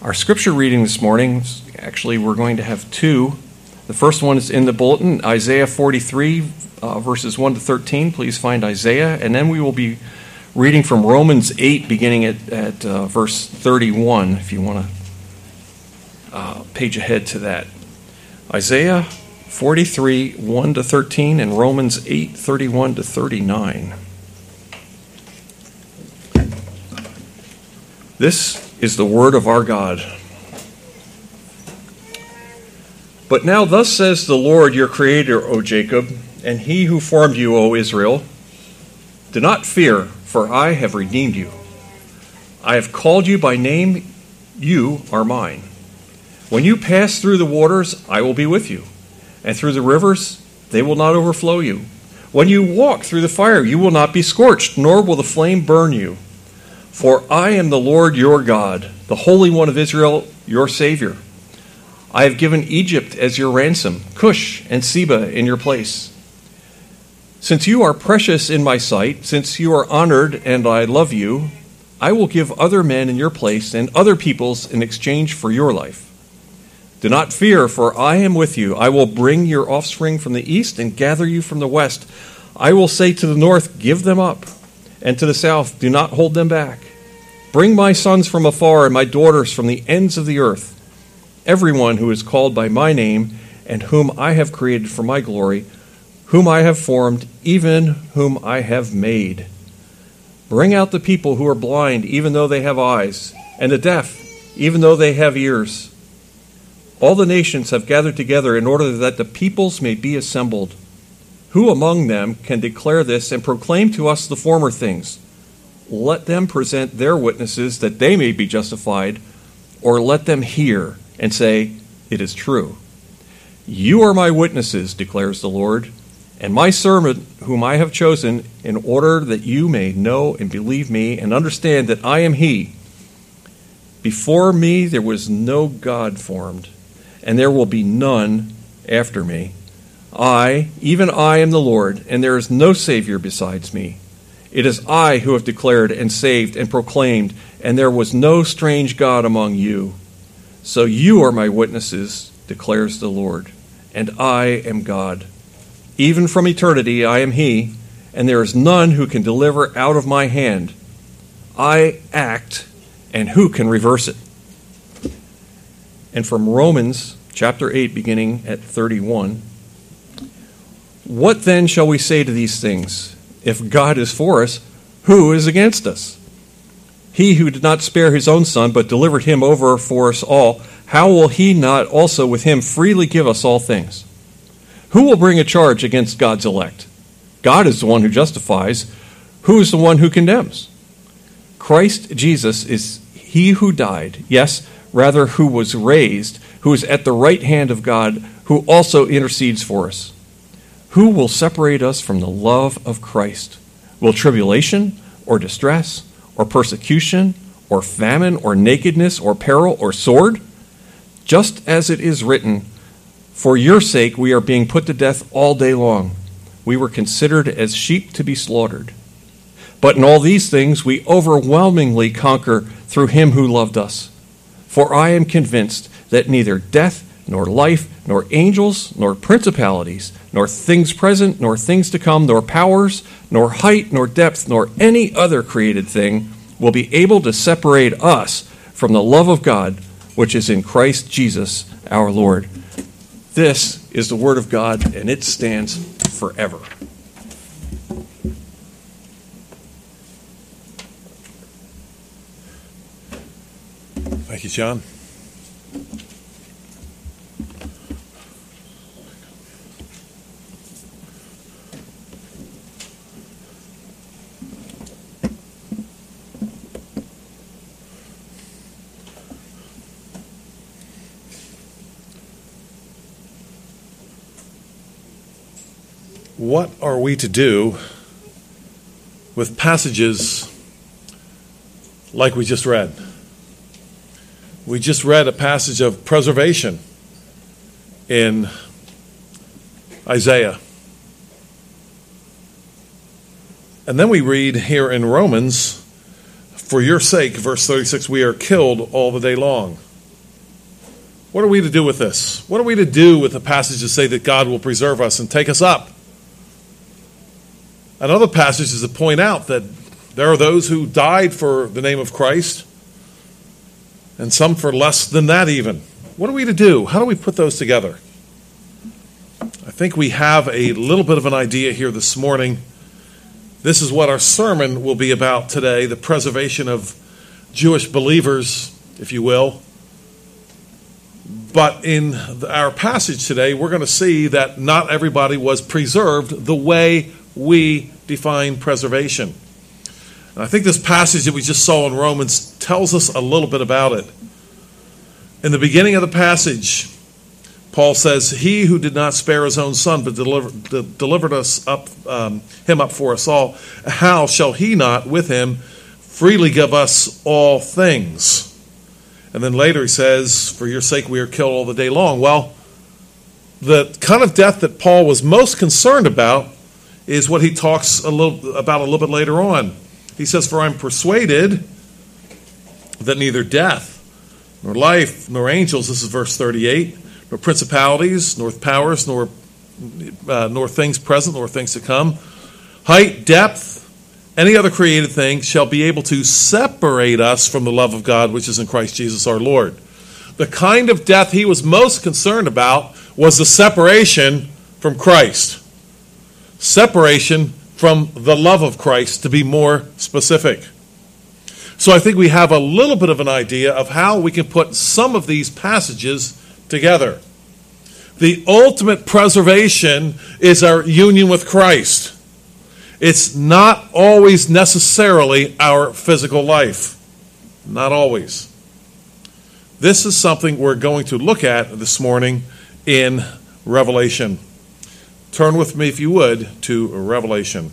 Our scripture reading this morning, actually we're going to have two. The first one is in the bulletin, Isaiah 43, verses 1 to 13. Please find Isaiah. And then we will be reading from Romans 8, beginning at verse 31, if you want to page ahead to that. Isaiah 43, 1 to 13, and Romans 8, 31 to 39. This is the word of our God. But now thus says the Lord your Creator, O Jacob, and he who formed you, O Israel, do not fear, for I have redeemed you. I have called you by name, you are mine. When you pass through the waters, I will be with you, and through the rivers, they will not overflow you. When you walk through the fire, you will not be scorched, nor will the flame burn you. For I am the Lord your God, the Holy One of Israel, your Savior. I have given Egypt as your ransom, Cush and Seba in your place. Since you are precious in my sight, since you are honored and I love you, I will give other men in your place and other peoples in exchange for your life. Do not fear, for I am with you. I will bring your offspring from the east and gather you from the west. I will say to the north, give them up, and to the south, do not hold them back. Bring my sons from afar and my daughters from the ends of the earth. Everyone who is called by my name and whom I have created for my glory, whom I have formed, even whom I have made. Bring out the people who are blind, even though they have eyes, and the deaf, even though they have ears. All the nations have gathered together in order that the peoples may be assembled. Who among them can declare this and proclaim to us the former things? Let them present their witnesses that they may be justified, or let them hear and say, it is true. You are my witnesses, declares the Lord, and my servant whom I have chosen, in order that you may know and believe me and understand that I am he. Before me there was no God formed, and there will be none after me. I, even I, am the Lord, and there is no Savior besides me. It is I who have declared and saved and proclaimed, and there was no strange God among you. So you are my witnesses, declares the Lord, and I am God. Even from eternity I am he, and there is none who can deliver out of my hand. I act, and who can reverse it? And from Romans chapter 8, beginning at 31, what then shall we say to these things? If God is for us, who is against us? He who did not spare his own son, but delivered him over for us all, how will he not also with him freely give us all things? Who will bring a charge against God's elect? God is the one who justifies. Who is the one who condemns? Christ Jesus is he who died, yes, rather who was raised, who is at the right hand of God, who also intercedes for us. Who will separate us from the love of Christ? Will tribulation, or distress, or persecution, or famine, or nakedness, or peril, or sword? Just as it is written, for your sake we are being put to death all day long. We were considered as sheep to be slaughtered. But in all these things we overwhelmingly conquer through him who loved us. For I am convinced that neither death, nor life, nor angels, nor principalities, nor things present, nor things to come, nor powers, nor height, nor depth, nor any other created thing will be able to separate us from the love of God, which is in Christ Jesus our Lord. This is the word of God, and it stands forever. Thank you, John. What are we to do with passages like we just read? We just read a passage of preservation in Isaiah. And then we read here in Romans, for your sake, verse 36, we are killed all the day long. What are we to do with this? What are we to do with the passages that say that God will preserve us and take us up? And other passages that point out that there are those who died for the name of Christ, and some for less than that even. What are we to do? How do we put those together? I think we have a little bit of an idea here this morning. This is what our sermon will be about today, the preservation of Jewish believers, if you will. But in our passage today, we're going to see that not everybody was preserved the way we define preservation. And I think this passage that we just saw in Romans tells us a little bit about it. In the beginning of the passage, Paul says, "He who did not spare his own son, but delivered him up for us all, how shall he not with him freely give us all things?" And then later he says, "For your sake we are killed all the day long." Well, the kind of death that Paul was most concerned about is what he talks about a little bit later on. He says, "For I'm persuaded that neither death, nor life, nor angels," this is verse 38, "nor principalities, nor powers, nor things present, nor things to come, height, depth, any other created thing shall be able to separate us from the love of God which is in Christ Jesus our Lord." The kind of death he was most concerned about was the separation from Christ. Separation from the love of Christ, to be more specific. So I think we have a little bit of an idea of how we can put some of these passages together. The ultimate preservation is our union with Christ. It's not always necessarily our physical life. Not always. This is something we're going to look at this morning in Revelation. Turn with me, if you would, to Revelation.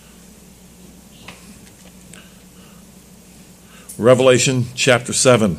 Revelation chapter 7.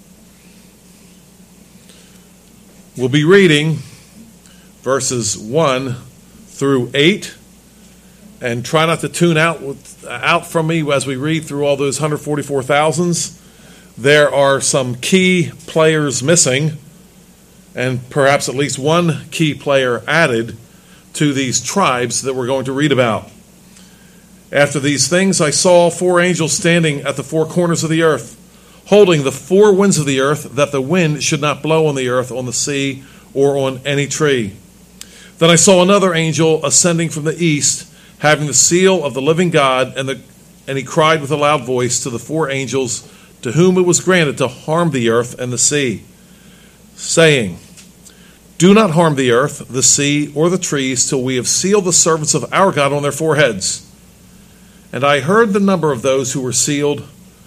We'll be reading verses 1 through 8. And try not to tune out from me as we read through all those 144,000s. There are some key players missing, and perhaps at least one key player added to these tribes that we're going to read about. "After these things I saw 4 angels standing at the 4 corners of the earth, holding the 4 winds of the earth, that the wind should not blow on the earth, on the sea, or on any tree. Then I saw another angel ascending from the east, having the seal of the living God, and he cried with a loud voice to the 4 angels to whom it was granted to harm the earth and the sea, saying, 'Do not harm the earth, the sea, or the trees, till we have sealed the servants of our God on their foreheads.' And I heard the number of those who were sealed.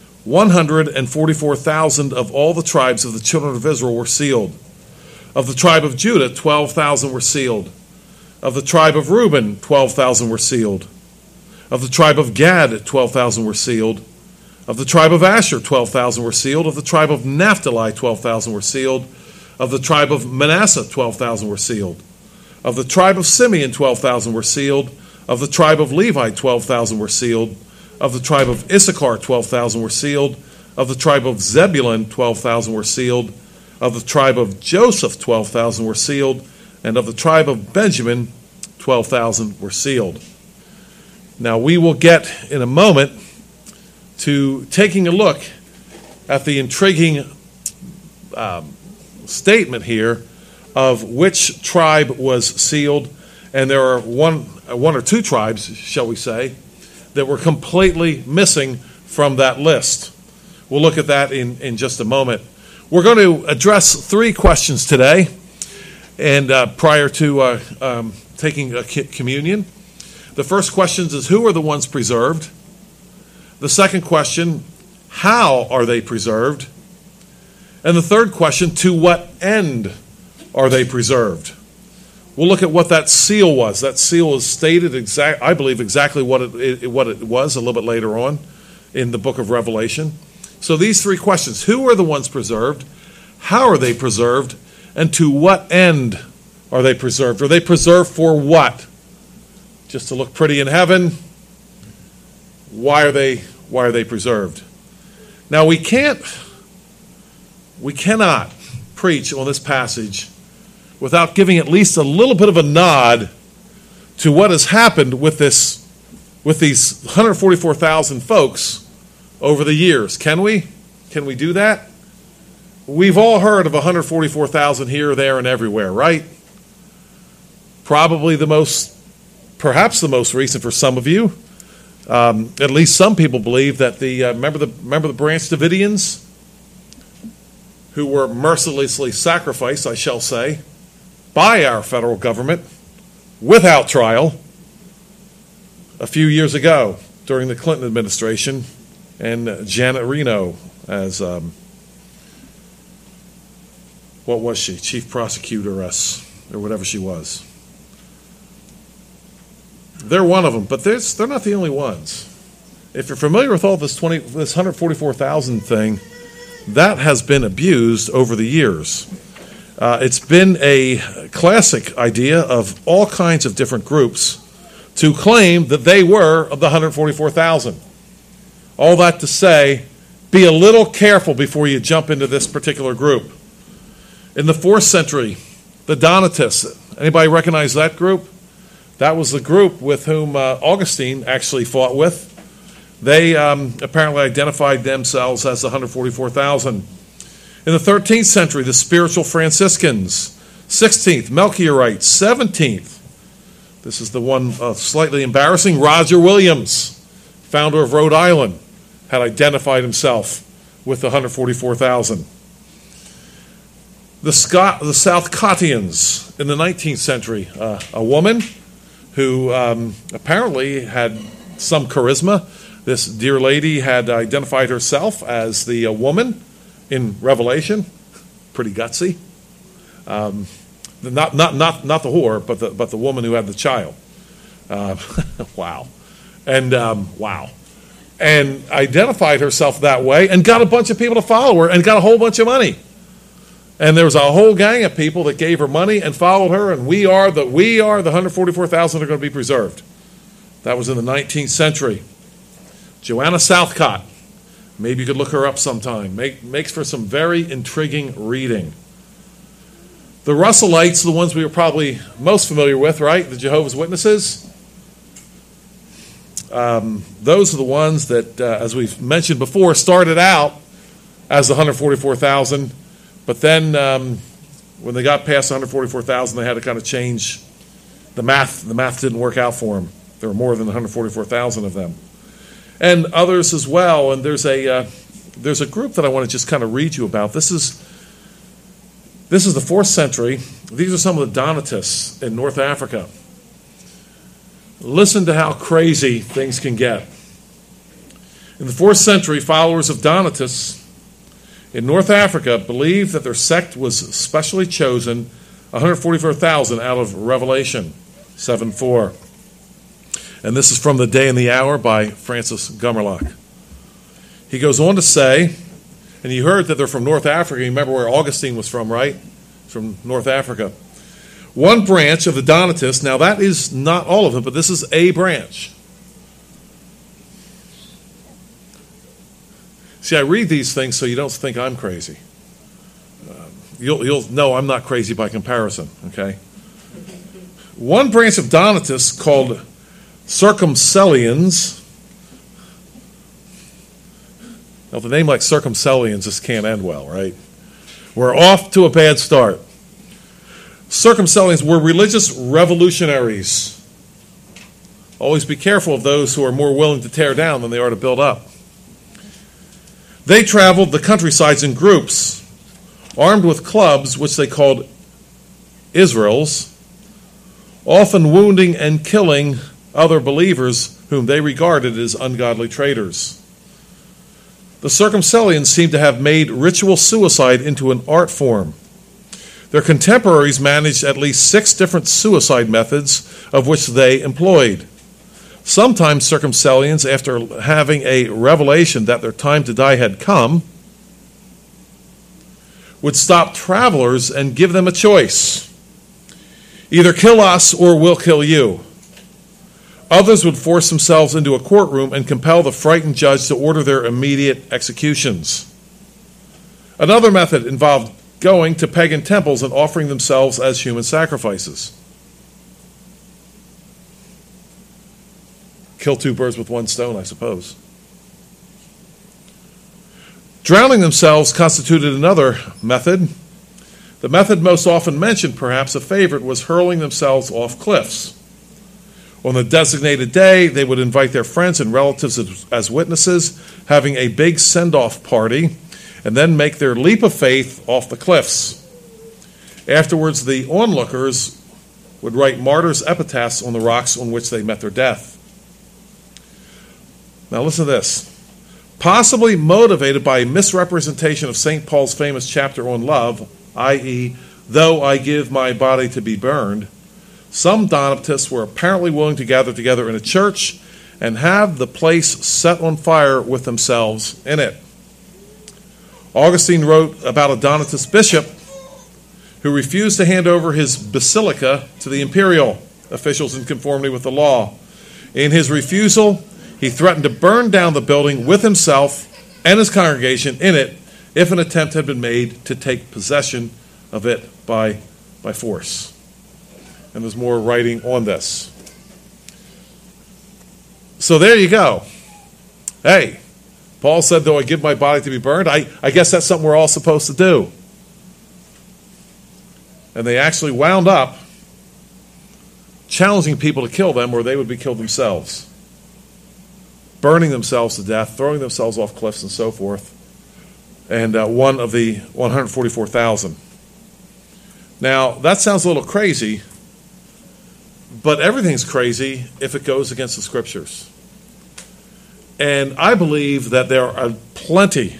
144,000 of all the tribes of the children of Israel were sealed. Of the tribe of Judah, 12,000 were sealed. Of the tribe of Reuben, 12,000 were sealed. Of the tribe of Gad, 12,000 were sealed. Of the tribe of Asher, 12,000 were sealed. Of the tribe of Naphtali, 12,000 were sealed. Of the tribe of Manasseh, 12,000 were sealed. Of the tribe of Simeon, 12,000 were sealed. Of the tribe of Levi, 12,000 were sealed. Of the tribe of Issachar, 12,000 were sealed. Of the tribe of Zebulun, 12,000 were sealed. Of the tribe of Joseph, 12,000 were sealed. And of the tribe of Benjamin, 12,000 were sealed." Now we will get in a moment to taking a look at the intriguing statement here of which tribe was sealed. And there are one or two tribes, shall we say, that were completely missing from that list. We'll look at that in just a moment. We're going to address 3 questions today. And prior to taking a communion, the first question is, who are the ones preserved? The second question, how are they preserved? And the third question, to what end are they preserved? We'll look at what that seal was. That seal is stated, I believe, exactly what it was a little bit later on in the book of Revelation. So these 3 questions, who are the ones preserved? How are they preserved? And to what end are they preserved? Are they preserved for what? Just to look pretty in heaven? Why are they preserved? Now we cannot preach on this passage without giving at least a little bit of a nod to what has happened with these 144,000 folks over the years. Can we? Can we do that? We've all heard of 144,000 here, there, and everywhere, right? Probably perhaps the most recent for some of you. At least some people believe that remember the Branch Davidians, who were mercilessly sacrificed, I shall say, by our federal government without trial a few years ago during the Clinton administration, and Janet Reno as what was she? Chief prosecutoress or whatever she was. They're one of them, but they're not the only ones. If you're familiar with all this 144,000 thing, that has been abused over the years. It's been a classic idea of all kinds of different groups to claim that they were of the 144,000. All that to say, be a little careful before you jump into this particular group. In the 4th century, the Donatists, anybody recognize that group? That was the group with whom Augustine actually fought with. They apparently identified themselves as the 144,000. In the 13th century, the spiritual Franciscans. 16th, Melchiorites. 17th, this is the one slightly embarrassing, Roger Williams, founder of Rhode Island, had identified himself with the 144,000. The Southcottians in the 19th century, a woman who apparently had some charisma. This dear lady had identified herself as the woman in Revelation. Pretty gutsy. Not the whore, but the woman who had the child. Wow. And identified herself that way and got a bunch of people to follow her and got a whole bunch of money. And there was a whole gang of people that gave her money and followed her, and we are the 144,000 that are going to be preserved. That was in the 19th century. Joanna Southcott, maybe you could look her up sometime, makes for some very intriguing reading. The Russellites, the ones we were probably most familiar with, right? The Jehovah's Witnesses. Those are the ones that, as we've mentioned before, started out as the 144,000. But then when they got past 144,000, they had to kind of change the math. The math didn't work out for them. There were more than 144,000 of them. And others as well. And there's a group that I want to just kind of read you about. This is the 4th century. These are some of the Donatists in North Africa. Listen to how crazy things can get. In the 4th century, followers of Donatists in North Africa believed that their sect was specially chosen, 144,000 out of Revelation 7:4. And this is from The Day and the Hour by Francis Gumerlock. He goes on to say, and you heard that they're from North Africa. You remember where Augustine was from, right? From North Africa. One branch of the Donatists, now that is not all of them, but this is a branch. See, I read these things so you don't think I'm crazy. You'll know I'm not crazy by comparison, okay? One branch of Donatists called Circumcellians. Now, with a name like Circumcellians, this can't end well, right? We're off to a bad start. Circumcellians were religious revolutionaries. Always be careful of those who are more willing to tear down than they are to build up. They traveled the countrysides in groups, armed with clubs, which they called Israels, often wounding and killing other believers whom they regarded as ungodly traitors. The Circumcellians seem to have made ritual suicide into an art form. Their contemporaries managed at least 6 different suicide methods of which they employed. Sometimes Circumcellians, after having a revelation that their time to die had come, would stop travelers and give them a choice. Either kill us or we'll kill you. Others would force themselves into a courtroom and compel the frightened judge to order their immediate executions. Another method involved going to pagan temples and offering themselves as human sacrifices. Kill two birds with one stone, I suppose. Drowning themselves constituted another method. The method most often mentioned, perhaps a favorite, was hurling themselves off cliffs. On the designated day, they would invite their friends and relatives as witnesses, having a big send-off party, and then make their leap of faith off the cliffs. Afterwards, the onlookers would write martyrs' epitaphs on the rocks on which they met their death. Now listen to this. Possibly motivated by a misrepresentation of St. Paul's famous chapter on love, i.e., though I give my body to be burned, some Donatists were apparently willing to gather together in a church and have the place set on fire with themselves in it. Augustine wrote about a Donatist bishop who refused to hand over his basilica to the imperial officials in conformity with the law. In his refusal, he threatened to burn down the building with himself and his congregation in it if an attempt had been made to take possession of it by force. And there's more writing on this. So there you go. Hey, Paul said, though I give my body to be burned, I guess that's something we're all supposed to do. And they actually wound up challenging people to kill them or they would be killed themselves. Burning themselves to death, throwing themselves off cliffs and so forth. And one of the 144,000. Now, that sounds a little crazy, but everything's crazy if it goes against the Scriptures. And I believe that there are plenty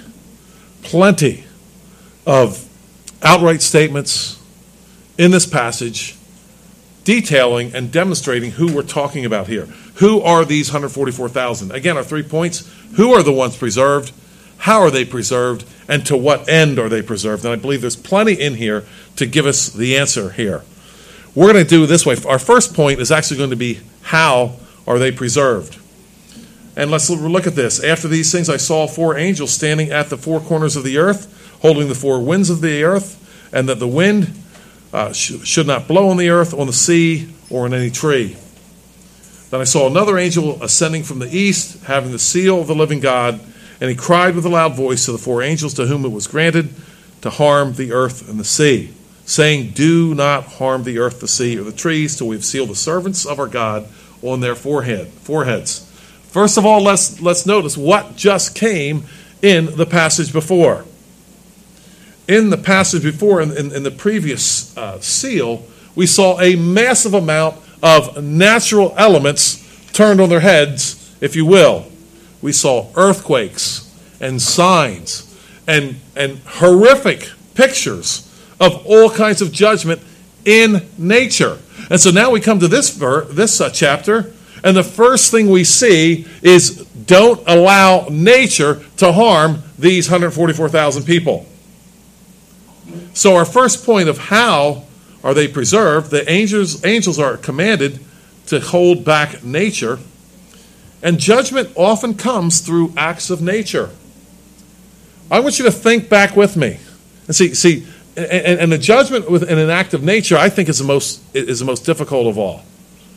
of outright statements in this passage detailing and demonstrating who we're talking about here. Who are these 144,000? Again, our 3 points. Who are the ones preserved? How are they preserved? And to what end are they preserved? And I believe there's plenty in here to give us the answer here. We're going to do it this way. Our first point is actually going to be, how are they preserved? And let's look at this. After these things, I saw 4 angels standing at the 4 corners of the earth, holding the 4 winds of the earth, and that the wind should not blow on the earth, on the sea, or on any tree. Then I saw another angel ascending from the east, having the seal of the living God, and he cried with a loud voice to the 4 angels to whom it was granted to harm the earth and the sea, saying, do not harm the earth, the sea, or the trees, till we have sealed the servants of our God on their foreheads. First of all, let's notice what just came in the passage before. In the passage before, in the previous seal, we saw a massive amount of natural elements turned on their heads, if you will. We saw earthquakes and signs and horrific pictures of all kinds of judgment in nature. And so now we come to this chapter, and the first thing we see is, don't allow nature to harm these 144,000 people. So our first point of how are they preserved, the angels are commanded to hold back nature, and judgment often comes through acts of nature. I want you to think back with me and see, and the judgment within an act of nature, I think, is the most difficult of all.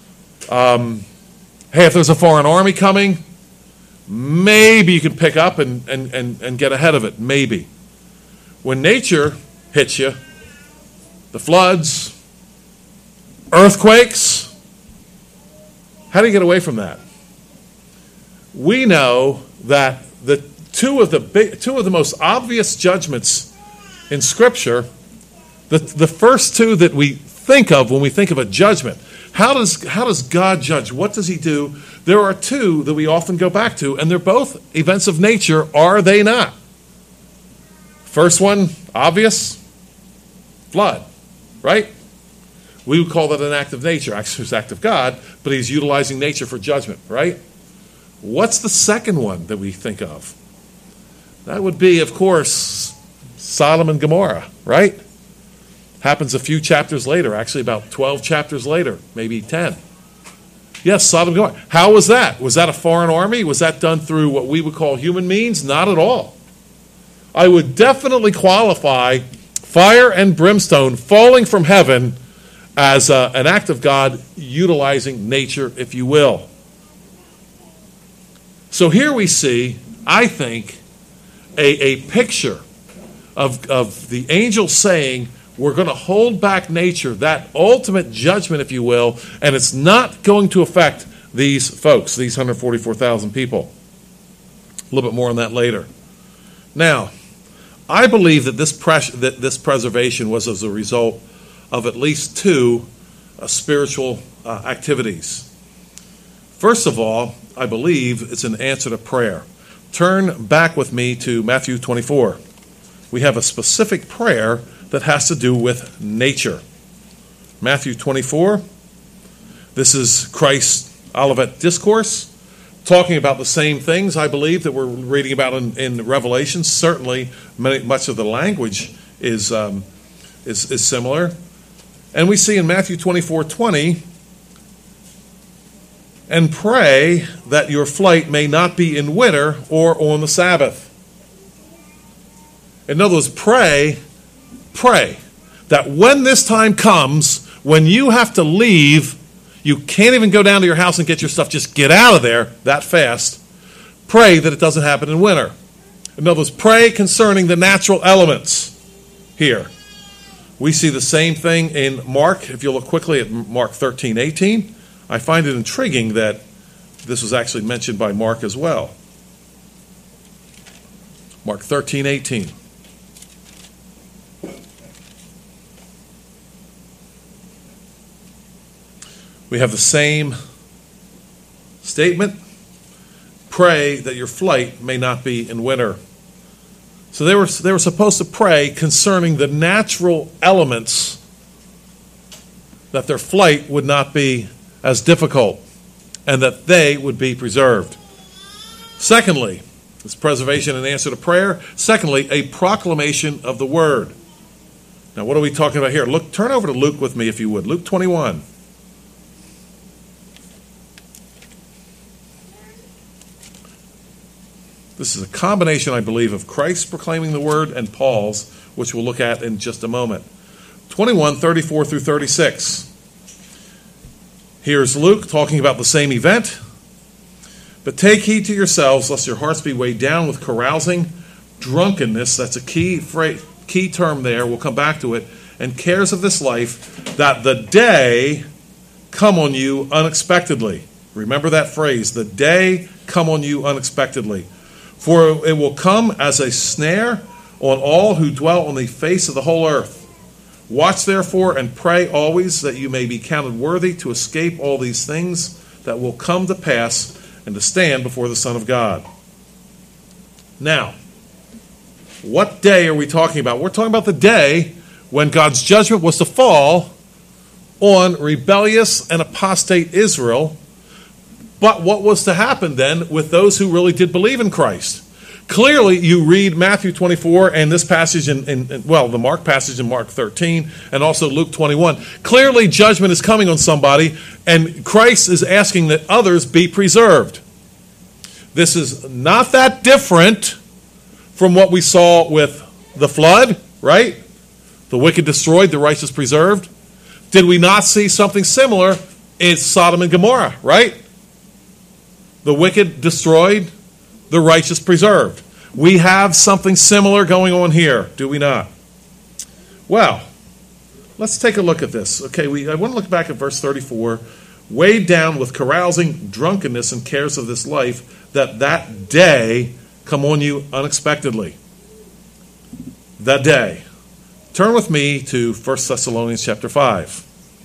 Hey, if there's a foreign army coming, maybe you can pick up and get ahead of it. Maybe. When nature hits you, the floods, earthquakes, how do you get away from that? We know that the two of the most obvious judgments in Scripture, the first two that we think of when we think of a judgment. How does God judge? What does he do? There are two that we often go back to, and they're both events of nature, are they not? First one, obvious, flood, right? We would call that an act of nature. Actually, it's an act of God, but he's utilizing nature for judgment, right? What's the second one that we think of? That would be, of course, Sodom and Gomorrah, right? Happens a few chapters later, actually about 12 chapters later, maybe 10. Yes, Sodom and Gomorrah. How was that? Was that a foreign army? Was that done through what we would call human means? Not at all. I would definitely qualify fire and brimstone falling from heaven as an act of God utilizing nature, if you will. So here we see, I think, a picture of the angel saying, we're going to hold back nature, that ultimate judgment, if you will, and it's not going to affect these folks, these 144,000 people. A little bit more on that later. Now, I believe that this preservation was as a result of at least two spiritual activities. First of all, I believe it's an answer to prayer. Turn back with me to Matthew 24. We have a specific prayer that has to do with nature. Matthew 24. This is Christ's Olivet Discourse, talking about the same things, I believe, that we're reading about in Revelation. Certainly, much of the language is similar. And we see in Matthew 24:20, and pray that your flight may not be in winter or on the Sabbath. In other words, pray that when this time comes, when you have to leave, you can't even go down to your house and get your stuff, just get out of there that fast. Pray that it doesn't happen in winter. In other words, pray concerning the natural elements here. We see the same thing in Mark. If you look quickly at Mark 13:18, I find it intriguing that this was actually mentioned by Mark as well. Mark 13:18. We have the same statement. Pray that your flight may not be in winter. So they were supposed to pray concerning the natural elements, that their flight would not be as difficult and that they would be preserved. Secondly, this preservation in answer to prayer. Secondly, a proclamation of the word. Now, what are we talking about here? Turn over to Luke with me, if you would. Luke 21. This is a combination, I believe, of Christ proclaiming the word and Paul's, which we'll look at in just a moment. 21:34 through 36. Here's Luke talking about the same event. But take heed to yourselves, lest your hearts be weighed down with carousing, drunkenness, that's a key term there, we'll come back to it, and cares of this life, that the day come on you unexpectedly. Remember that phrase, the day come on you unexpectedly. For it will come as a snare on all who dwell on the face of the whole earth. Watch therefore and pray always that you may be counted worthy to escape all these things that will come to pass and to stand before the Son of God. Now, what day are we talking about? We're talking about the day when God's judgment was to fall on rebellious and apostate Israel. But what was to happen then with those who really did believe in Christ? Clearly, you read Matthew 24 and this passage the Mark passage in Mark 13 and also Luke 21. Clearly, judgment is coming on somebody, and Christ is asking that others be preserved. This is not that different from what we saw with the flood, right? The wicked destroyed, the righteous preserved. Did we not see something similar in Sodom and Gomorrah, right? The wicked destroyed, the righteous preserved. We have something similar going on here, do we not? Well, let's take a look at this. Okay, I want to look back at verse 34. Weighed down with carousing, drunkenness, and cares of this life, that day come on you unexpectedly. That day. Turn with me to 1 Thessalonians chapter 5.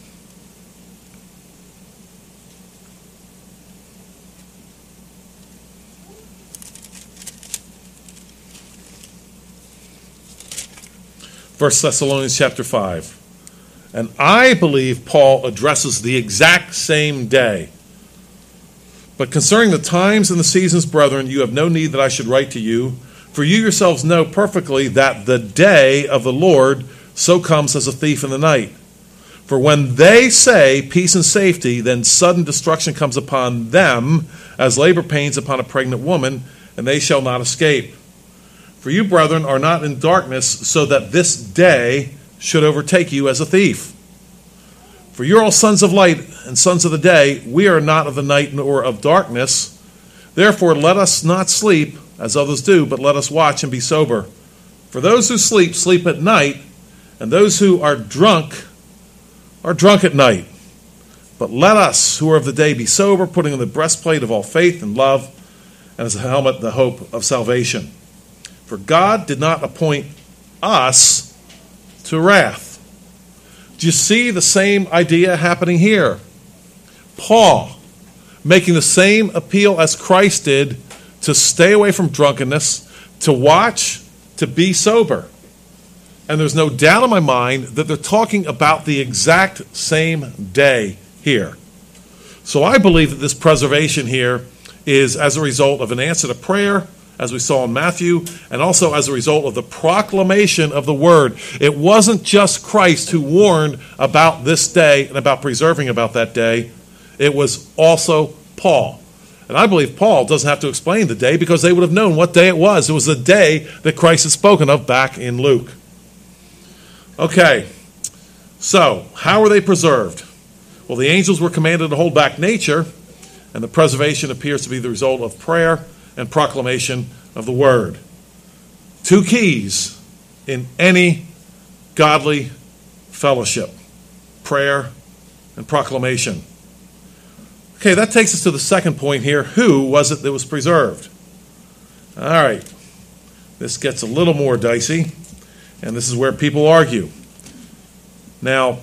First Thessalonians chapter 5. And I believe Paul addresses the exact same day. But concerning the times and the seasons, brethren, you have no need that I should write to you, for you yourselves know perfectly that the day of the Lord so comes as a thief in the night. For when they say peace and safety, then sudden destruction comes upon them, as labor pains upon a pregnant woman, and they shall not escape. For you, brethren, are not in darkness, so that this day should overtake you as a thief. For you are all sons of light and sons of the day. We are not of the night nor of darkness. Therefore, let us not sleep, as others do, but let us watch and be sober. For those who sleep, sleep at night, and those who are drunk at night. But let us, who are of the day, be sober, putting on the breastplate of all faith and love, and as a helmet, the hope of salvation. For God did not appoint us to wrath. Do you see the same idea happening here? Paul making the same appeal as Christ did to stay away from drunkenness, to watch, to be sober. And there's no doubt in my mind that they're talking about the exact same day here. So I believe that this preservation here is as a result of an answer to prayer, as we saw in Matthew, and also as a result of the proclamation of the word. It wasn't just Christ who warned about this day and about preserving about that day. It was also Paul. And I believe Paul doesn't have to explain the day because they would have known what day it was. It was the day that Christ had spoken of back in Luke. Okay, so how were they preserved? Well, the angels were commanded to hold back nature, and the preservation appears to be the result of prayer and proclamation of the word. Two keys in any godly fellowship: prayer and proclamation. Okay, that takes us to the second point here. Who was it that was preserved? All right, this gets a little more dicey, and this is where people argue. Now,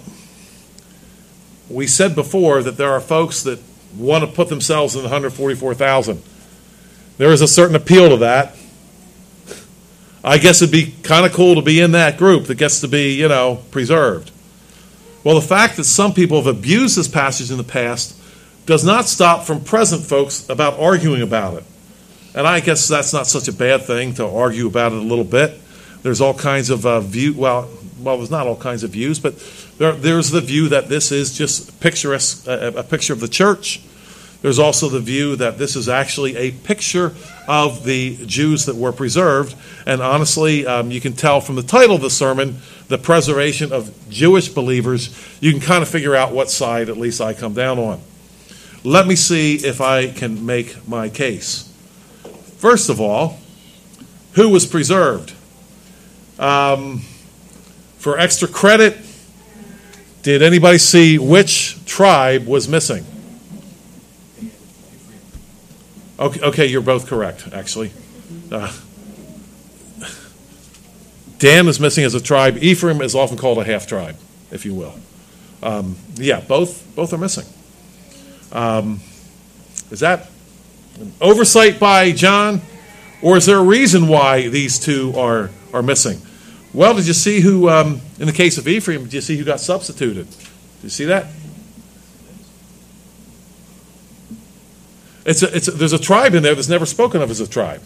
we said before that there are folks that want to put themselves in the 144,000. There is a certain appeal to that. I guess it'd be kind of cool to be in that group that gets to be, preserved. Well, the fact that some people have abused this passage in the past does not stop from present folks about arguing about it. And I guess that's not such a bad thing to argue about it a little bit. There's all kinds of well, there's not all kinds of views, but there's the view that this is just a picture of the church. There's also the view that this is actually a picture of the Jews that were preserved. And honestly, you can tell from the title of the sermon, the preservation of Jewish believers, you can kind of figure out what side at least I come down on. Let me see if I can make my case. First of all, who was preserved? For extra credit, did anybody see which tribe was missing? Okay, you're both correct, actually. Dan is missing as a tribe. Ephraim is often called a half tribe, if you will. Both are missing. Is that an oversight by John, or is there a reason why these two are missing? Well, did you see who, in the case of Ephraim, did you see who got substituted? Did you see that? There's a tribe in there that's never spoken of as a tribe.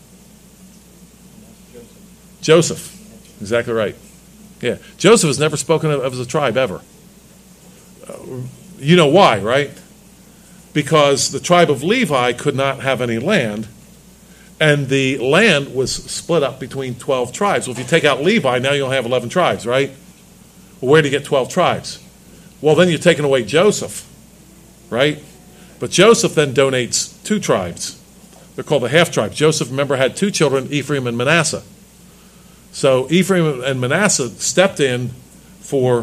Joseph. Exactly right. Yeah. Joseph is never spoken of as a tribe ever. You know why, right? Because the tribe of Levi could not have any land, and the land was split up between 12 tribes. Well, if you take out Levi, now you'll have 11 tribes, right? Well, where do you get 12 tribes? Well, then you're taking away Joseph, right? But Joseph then donates 2 tribes. They're called the half tribes. Joseph, remember, had 2 children, Ephraim and Manasseh. So Ephraim and Manasseh stepped in for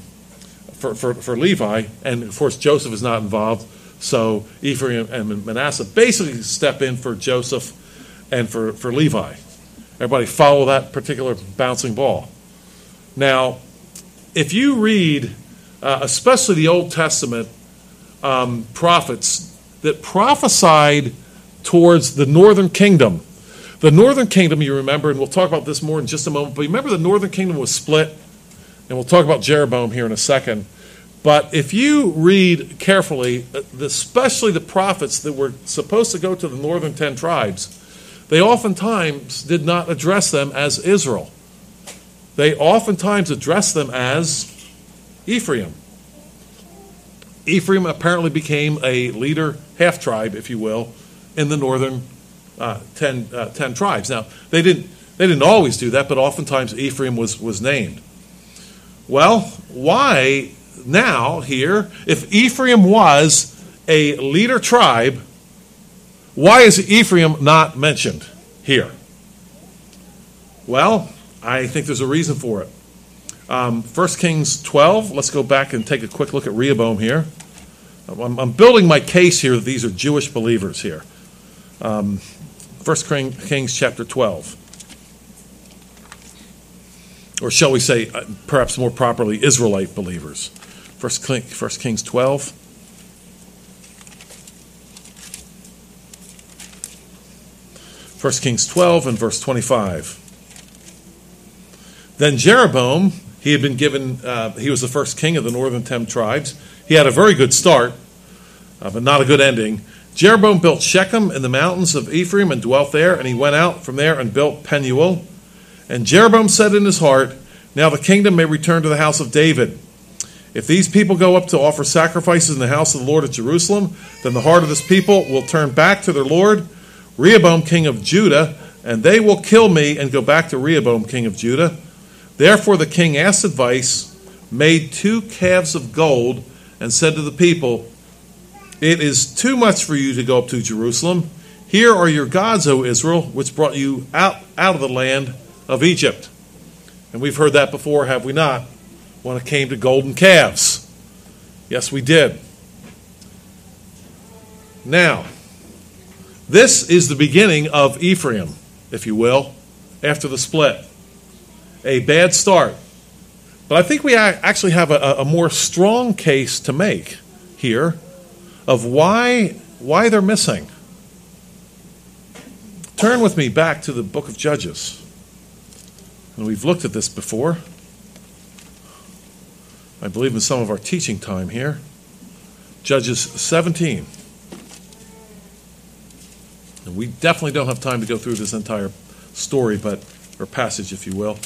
Levi, and of course Joseph is not involved. So Ephraim and Manasseh basically step in for Joseph and for Levi. Everybody follow that particular bouncing ball. Now, if you read, especially the Old Testament prophets that prophesied towards the northern kingdom. The northern kingdom, you remember, and we'll talk about this more in just a moment, but remember the northern kingdom was split, and we'll talk about Jeroboam here in a second. But if you read carefully, especially the prophets that were supposed to go to the northern 10 tribes, they oftentimes did not address them as Israel. They oftentimes addressed them as Ephraim. Ephraim apparently became a leader, half tribe, if you will, in the northern 10 tribes. Now, they didn't They didn't always do that, but oftentimes Ephraim was named. Well, why now here, if Ephraim was a leader tribe, why is Ephraim not mentioned here? Well, I think there's a reason for it. 1 Kings 12, let's go back and take a quick look at Rehoboam here. I'm building my case here that these are Jewish believers here. 1 Kings chapter 12. Or shall we say, perhaps more properly, Israelite believers. 1 Kings 12. First Kings 12 and verse 25. Then Jeroboam, he had been given, he was the first king of the northern 10 tribes. He had a very good start, but not a good ending. Jeroboam built Shechem in the mountains of Ephraim and dwelt there, and he went out from there and built Penuel. And Jeroboam said in his heart, now the kingdom may return to the house of David. If these people go up to offer sacrifices in the house of the Lord at Jerusalem, then the heart of this people will turn back to their Lord, Rehoboam king of Judah, and they will kill me and go back to Rehoboam king of Judah. Therefore the king asked advice, made 2 calves of gold, and said to the people, it is too much for you to go up to Jerusalem. Here are your gods, O Israel, which brought you out of the land of Egypt. And we've heard that before, have we not? When it came to golden calves. Yes, we did. Now, this is the beginning of Ephraim, if you will, after the split. A bad start. But I think we actually have a more strong case to make here of why they're missing. Turn with me back to the book of Judges. And we've looked at this before. I believe in some of our teaching time here. Judges 17. And we definitely don't have time to go through this entire story, or passage, if you will.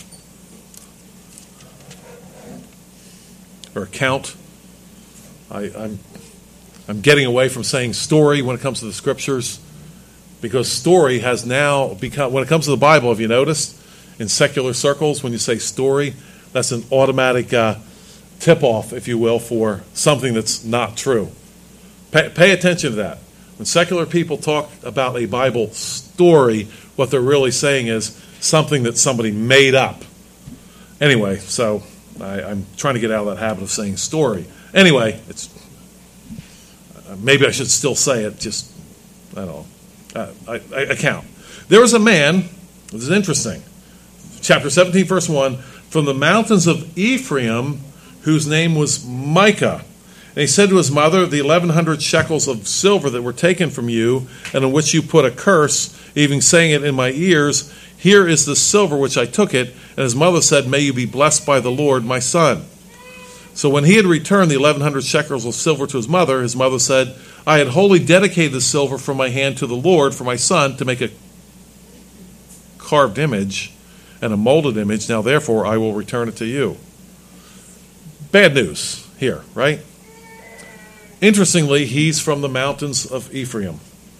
Or account. I'm getting away from saying story when it comes to the scriptures, because story has now become, when it comes to the Bible, have you noticed, in secular circles, when you say story, that's an automatic tip-off, if you will, for something that's not true. Pay attention to that. When secular people talk about a Bible story, what they're really saying is something that somebody made up. Anyway, so I'm trying to get out of that habit of saying story. Anyway, it's maybe I should still say it, just, I don't know, account. There was a man, this is interesting, chapter 17, verse 1, from the mountains of Ephraim, whose name was Micah. And he said to his mother, the 1,100 shekels of silver that were taken from you, and in which you put a curse, even saying it in my ears, here is the silver which I took it. And his mother said, may you be blessed by the Lord, my son. So when he had returned the 1,100 shekels of silver to his mother said, I had wholly dedicated the silver from my hand to the Lord for my son to make a carved image and a molded image. Now therefore I will return it to you. Bad news here, right? Interestingly, he's from the mountains of Ephraim.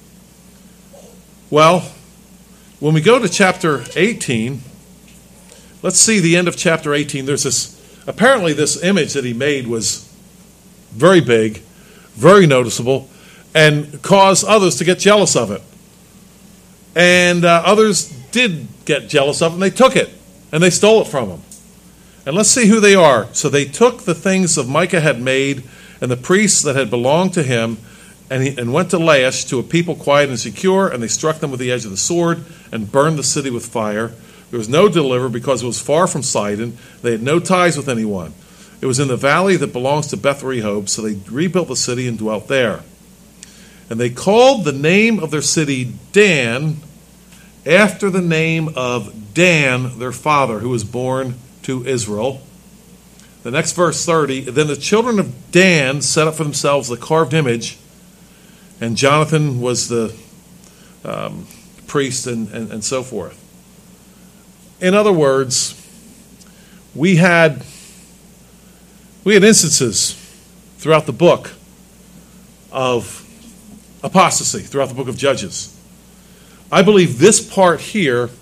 Well, when we go to chapter 18, let's see the end of chapter 18. There's apparently this image that he made was very big, very noticeable, and caused others to get jealous of it. And others did get jealous of it, and they took it, and they stole it from him. And let's see who they are. So they took the things that Micah had made, and the priests that had belonged to him, and went to Laish, to a people quiet and secure, and they struck them with the edge of the sword, and burned the city with fire. There was no deliverer, because it was far from Sidon. They had no ties with anyone. It was in the valley that belongs to Beth Rehob, so they rebuilt the city and dwelt there. And they called the name of their city Dan, after the name of Dan, their father, who was born to Israel. The next verse 30, then the children of Dan set up for themselves the carved image, and Jonathan was the priest and so forth. In other words, we had instances throughout the book of apostasy, throughout the book of Judges. I believe this part here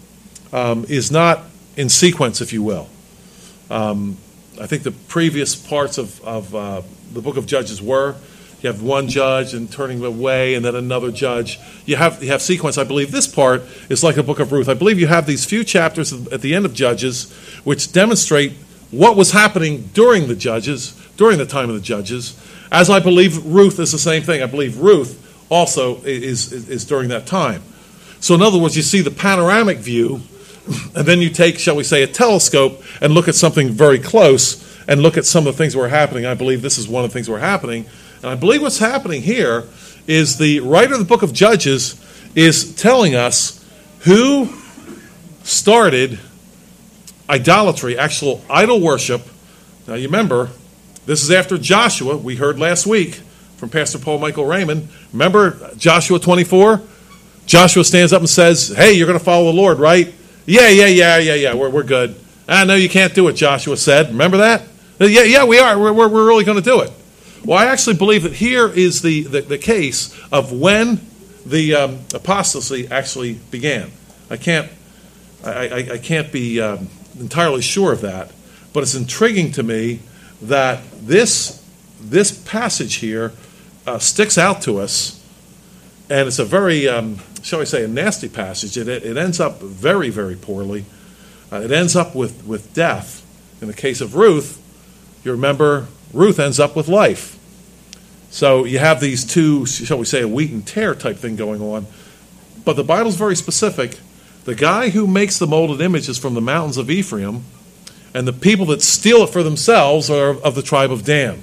is not in sequence, if you will. I think the previous parts of the book of Judges were. You have one judge and turning away, and then another judge. You have sequence. I believe this part is like the book of Ruth. I believe you have these few chapters at the end of Judges which demonstrate what was happening during the time of the Judges, as I believe Ruth is the same thing. I believe Ruth also is during that time. So in other words, you see the panoramic view, and then you take, shall we say, a telescope and look at something very close and look at some of the things that were happening. I believe this is one of the things that were happening. And I believe what's happening here is the writer of the book of Judges is telling us who started idolatry, actual idol worship. Now you remember, this is after Joshua. We heard last week from Pastor Paul Michael Raymond. Remember Joshua 24? Joshua stands up and says, hey, you're going to follow the Lord, right? Yeah, we're good. No, you can't do it, Joshua said. Remember that? Yeah, we are. We're really going to do it. Well, I actually believe that here is the case of when the apostasy actually began. I can't be entirely sure of that, but it's intriguing to me that this passage here sticks out to us, and it's a very, shall we say, a nasty passage. It ends up very, very poorly. It ends up with death. In the case of Ruth, you remember, Ruth ends up with life. So you have these two, shall we say, a wheat and tare type thing going on. But the Bible's very specific. The guy who makes the molded image is from the mountains of Ephraim, and the people that steal it for themselves are of the tribe of Dan.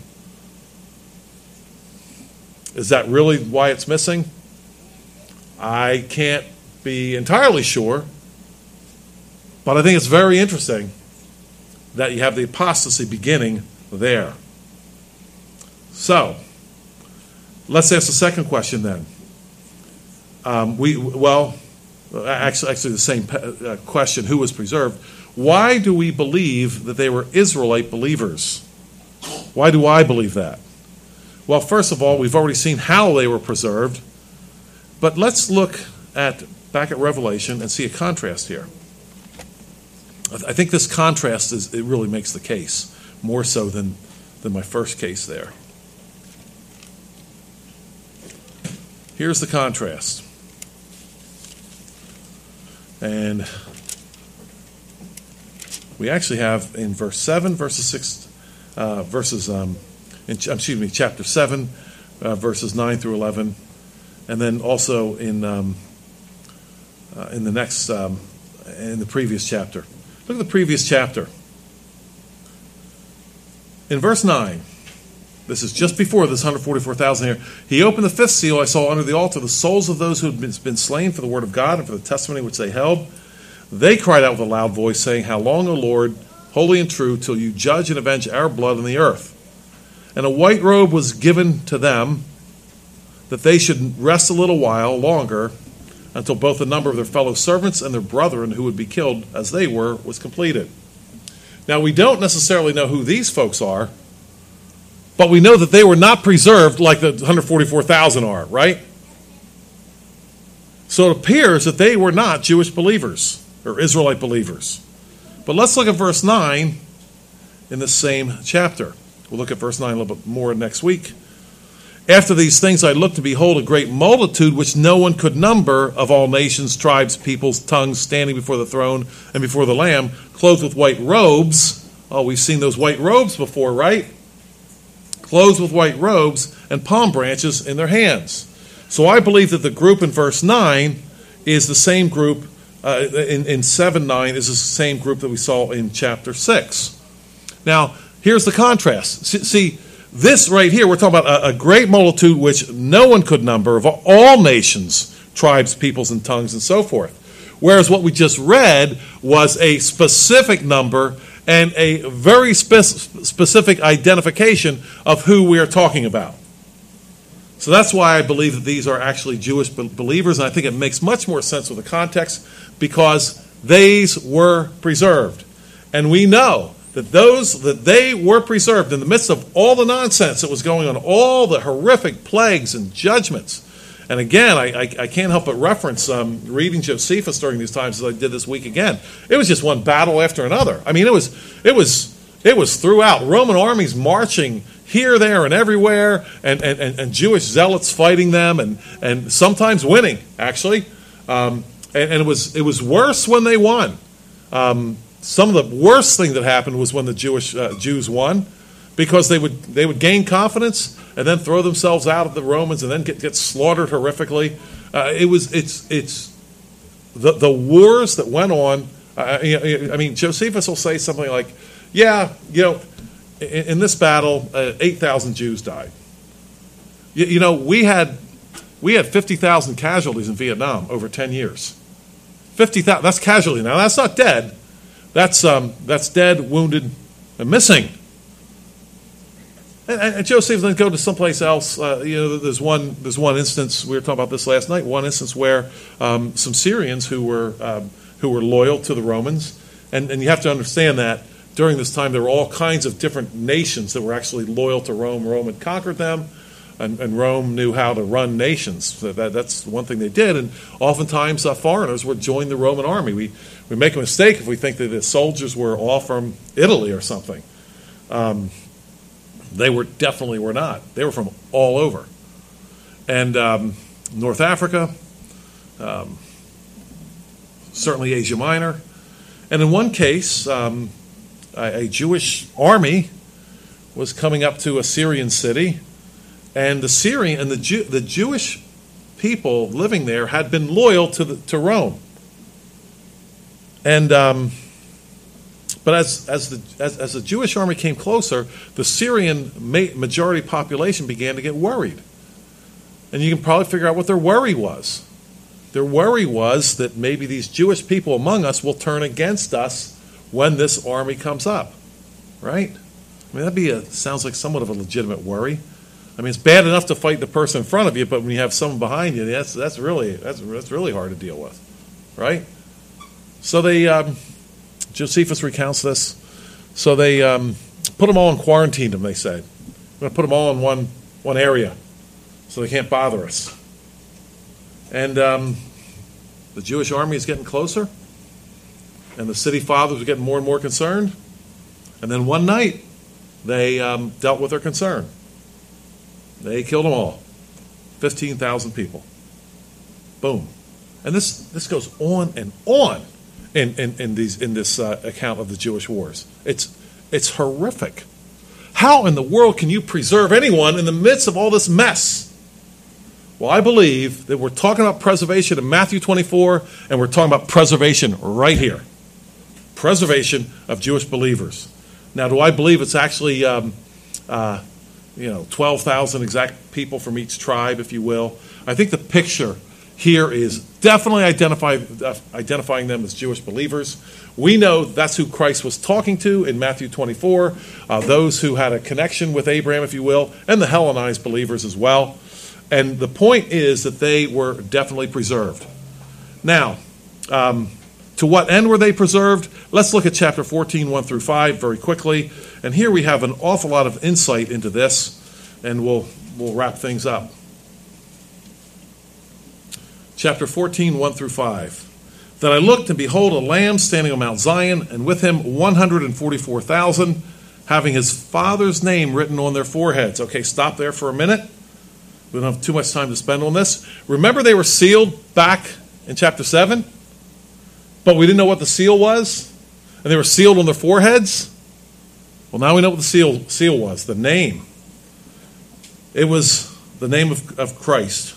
Is that really why it's missing? I can't be entirely sure, but I think it's very interesting that you have the apostasy beginning there. So, let's ask the second question then. Actually the same question, who was preserved? Why do we believe that they were Israelite believers? Why do I believe that? Well, first of all, we've already seen how they were preserved, but let's look back at Revelation and see a contrast here. I think this contrast it really makes the case, more so than my first case there. Here's the contrast. And we actually have in verse 7, chapter 7, verses 9 through 11, and then also in the next, in the previous chapter. Look at the previous chapter. In verse 9, this is just before this 144,000 here. He opened the fifth seal. I saw under the altar the souls of those who had been slain for the word of God and for the testimony which they held. They cried out with a loud voice, saying, How long, O Lord, holy and true, till you judge and avenge our blood on the earth? And a white robe was given to them, that they should rest a little while longer, until both the number of their fellow servants and their brethren who would be killed as they were was completed. Now, we don't necessarily know who these folks are, but we know that they were not preserved like the 144,000 are, right? So it appears that they were not Jewish believers or Israelite believers. But let's look at verse 9 in the same chapter. We'll look at verse 9 a little bit more next week. After these things I looked, and behold, a great multitude which no one could number, of all nations, tribes, peoples, tongues, standing before the throne and before the Lamb, clothed with white robes. Oh, we've seen those white robes before, right? Clothed with white robes and palm branches in their hands. So I believe that the group in verse 9 is the same group, in 7:9 is the same group that we saw in chapter 6. Now, here's the contrast. See, this right here, we're talking about a great multitude which no one could number, of all nations, tribes, peoples, and tongues, and so forth. Whereas what we just read was a specific number and a very specific identification of who we are talking about. So that's why I believe that these are actually Jewish believers, and I think it makes much more sense with the context, because these were preserved. And we know that they were preserved in the midst of all the nonsense that was going on, all the horrific plagues and judgments And again, I can't help but reference reading Josephus during these times, as I did this week again. It was just one battle after another. I mean, it was throughout. Roman armies marching here, there, and everywhere, and Jewish zealots fighting them, and sometimes winning, actually. And it was worse when they won. Some of the worst thing that happened was when the Jews won, because they would gain confidence and then throw themselves out of the Romans and then get slaughtered horrifically. It's the wars that went on. I mean, Josephus will say something like, "Yeah, in this battle, 8,000 Jews died. We had 50,000 casualties in Vietnam over 10 years. 50,000. That's casualty. Now that's not dead. That's dead, wounded, and missing." And Joseph then go to someplace else. There's one instance, we were talking about this last night. One instance where some Syrians who were loyal to the Romans, and you have to understand that during this time there were all kinds of different nations that were actually loyal to Rome. Rome had conquered them, and Rome knew how to run nations. So that's one thing they did. And oftentimes foreigners would join the Roman army. We make a mistake if we think that the soldiers were all from Italy or something. They definitely were not. They were from all over. And North Africa, certainly Asia Minor. And in one case, a Jewish army was coming up to a Syrian city, and the Jewish people living there had been loyal to Rome. And but as the Jewish army came closer, the Syrian majority population began to get worried. And you can probably figure out what their worry was. Their worry was that maybe these Jewish people among us will turn against us when this army comes up, right? I mean, sounds like somewhat of a legitimate worry. I mean, it's bad enough to fight the person in front of you, but when you have someone behind you, that's really hard to deal with, right? So Josephus recounts this. So they put them all in quarantine. They said, "We're going to put them all in one area, so they can't bother us." And the Jewish army is getting closer, and the city fathers are getting more and more concerned. And then one night, they dealt with their concern. They killed them all, 15,000 people. Boom, and this goes on and on in this account of the Jewish wars. It's horrific. How in the world can you preserve anyone in the midst of all this mess? Well, I believe that we're talking about preservation in Matthew 24, and we're talking about preservation right here. Preservation of Jewish believers. Now, do I believe it's actually 12,000 exact people from each tribe, if you will? I think the picture here is definitely identifying them as Jewish believers. We know that's who Christ was talking to in Matthew 24, those who had a connection with Abraham, if you will, and the Hellenized believers as well. And the point is that they were definitely preserved. Now, to what end were they preserved? Let's look at chapter 14, 1 through 5 very quickly. And here we have an awful lot of insight into this, and we'll wrap things up. Chapter 14, 1 through 5. "Then I looked, and behold, a Lamb standing on Mount Zion, and with him 144,000, having his Father's name written on their foreheads." Okay, stop there for a minute. We don't have too much time to spend on this. Remember, they were sealed back in chapter 7? But we didn't know what the seal was? And they were sealed on their foreheads? Well, now we know what the seal was, the name. It was the name of Christ,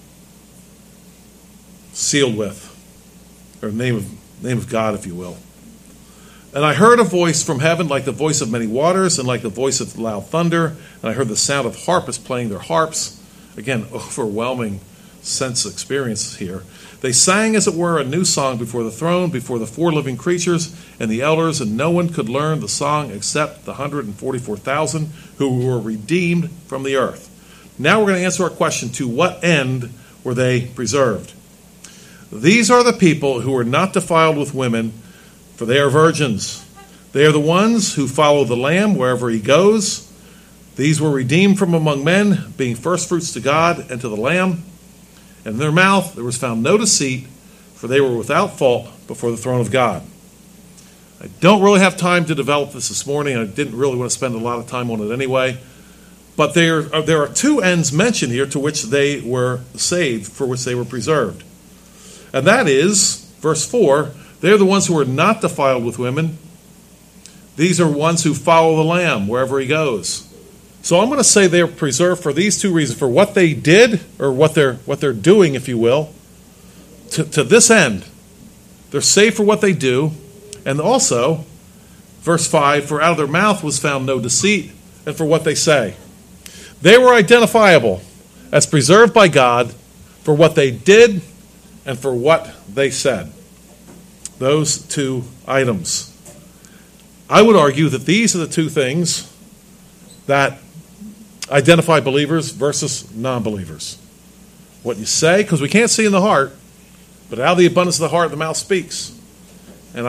sealed with, or name of God, if you will. "And I heard a voice from heaven like the voice of many waters and like the voice of loud thunder. And I heard the sound of harpists playing their harps." Again, overwhelming sense experience here. "They sang, as it were, a new song before the throne, before the four living creatures and the elders, and no one could learn the song except the 144,000 who were redeemed from the earth." Now we're going to answer our question, to what end were they preserved? "These are the people who are not defiled with women, for they are virgins. They are the ones who follow the Lamb wherever he goes. These were redeemed from among men, being firstfruits to God and to the Lamb. And in their mouth there was found no deceit, for they were without fault before the throne of God. I don't really have time to develop this morning. I didn't really want to spend a lot of time on it anyway. But there are two ends mentioned here to which they were saved, for which they were preserved. And that is, verse 4, they're the ones who are not defiled with women. These are ones who follow the Lamb wherever he goes. So I'm going to say they're preserved for these two reasons, for what they did, or what they're doing, if you will, to this end. They're saved for what they do. And also, verse 5, for out of their mouth was found no deceit, and for what they say. They were identifiable as preserved by God for what they did and for what they said. Those two items. I would argue that these are the two things that identify believers versus non-believers. What you say, because we can't see in the heart, but out of the abundance of the heart, the mouth speaks. And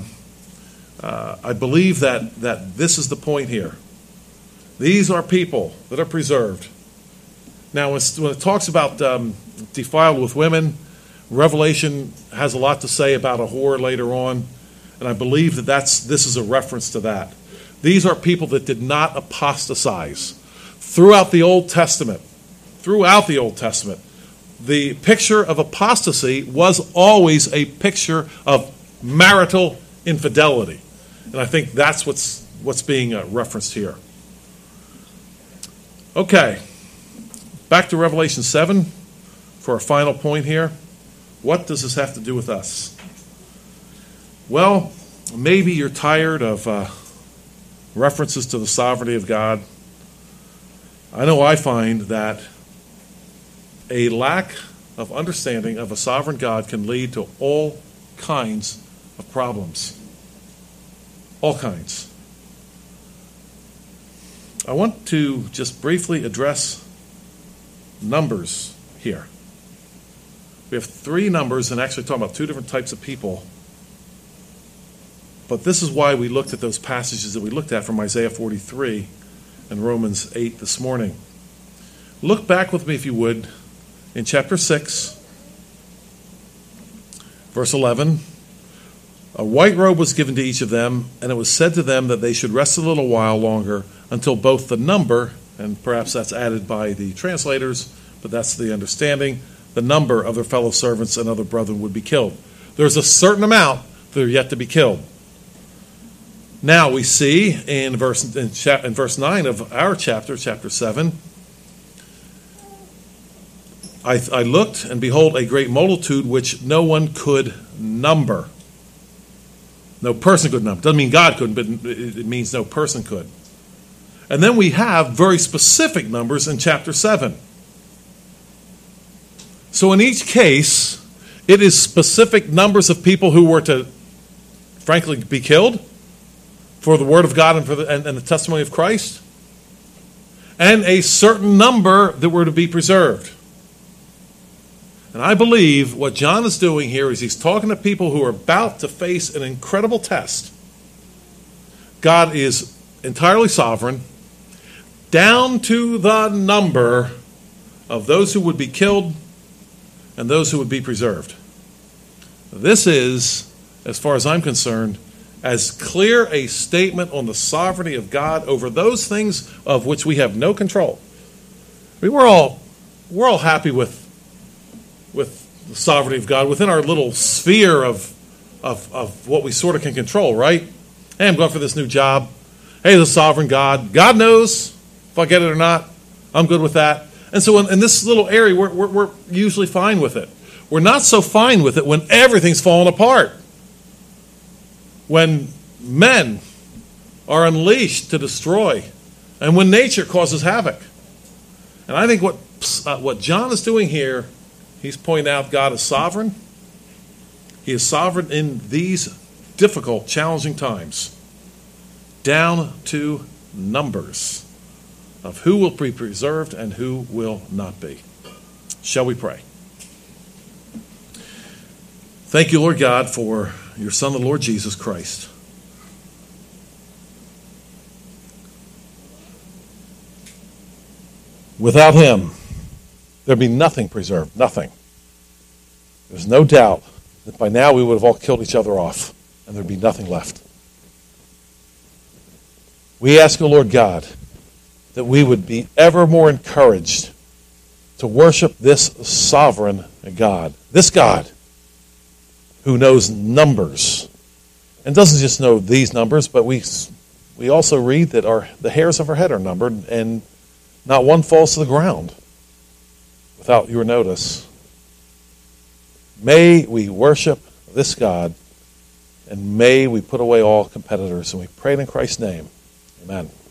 I believe that this is the point here. These are people that are preserved. Now, when it talks about defiled with women, Revelation has a lot to say about a whore later on, and I believe that this is a reference to that. These are people that did not apostatize. Throughout the Old Testament, the picture of apostasy was always a picture of marital infidelity. And I think that's what's being referenced here. Okay, back to Revelation 7 for a final point here. What does this have to do with us? Well, maybe you're tired of references to the sovereignty of God. I know I find that a lack of understanding of a sovereign God can lead to all kinds of problems. All kinds. I want to just briefly address numbers here. We have three numbers, and actually talking about two different types of people. But this is why we looked at those passages that we looked at from Isaiah 43 and Romans 8 this morning. Look back with me, if you would, in chapter 6, verse 11. A white robe was given to each of them, and it was said to them that they should rest a little while longer until both the number, and perhaps that's added by the translators, but that's the understanding, the number of their fellow servants and other brethren would be killed. There's a certain amount that are yet to be killed. Now we see in verse 9 of our chapter 7, I looked, and behold, a great multitude which no one could number. No person could number. Doesn't mean God couldn't, but it means no person could. And then we have very specific numbers in chapter 7. So in each case, it is specific numbers of people who were to, frankly, be killed for the word of God and for the testimony of Christ, and a certain number that were to be preserved. And I believe what John is doing here is he's talking to people who are about to face an incredible test. God is entirely sovereign, down to the number of those who would be killed and those who would be preserved. This is, as far as I'm concerned, as clear a statement on the sovereignty of God over those things of which we have no control. I mean, we're all happy with the sovereignty of God within our little sphere of what we sort of can control, right? Hey, I'm going for this new job. Hey, the sovereign God. God knows if I get it or not. I'm good with that. And so in this little area, we're usually fine with it. We're not so fine with it when everything's falling apart. When men are unleashed to destroy, and when nature causes havoc. And I think what John is doing here, he's pointing out God is sovereign. He is sovereign in these difficult, challenging times, down to numbers of who will be preserved and who will not be. Shall we pray? Thank you, Lord God, for your Son, the Lord Jesus Christ. Without him, there'd be nothing preserved, nothing. there's no doubt that by now we would have all killed each other off, and there'd be nothing left. We ask, O Lord God, that we would be ever more encouraged to worship this sovereign God, this God who knows numbers, and doesn't just know these numbers, but we also read that the hairs of our head are numbered, and not one falls to the ground without your notice. May we worship this God, and may we put away all competitors, and we pray it in Christ's name. Amen.